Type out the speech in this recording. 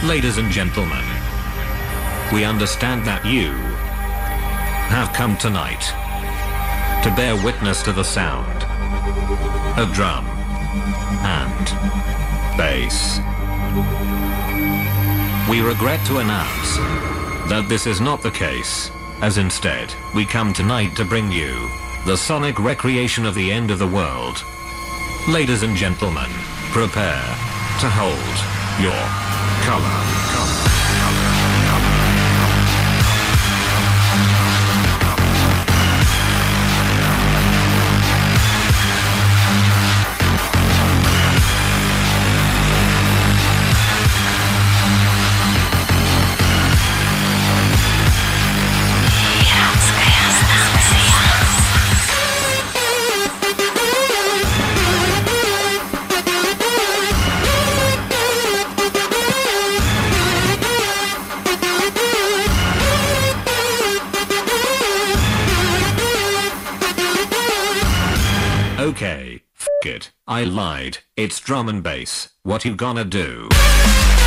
Ladies and gentlemen, we understand that you have come tonight to bear witness to the sound of drum and bass. We regret to announce that this is not the case, as instead, we come tonight to bring you the sonic recreation of the end of the world. Ladies and gentlemen, prepare to hold your color. Okay, f*** it, I lied, it's drum and bass, what you gonna do?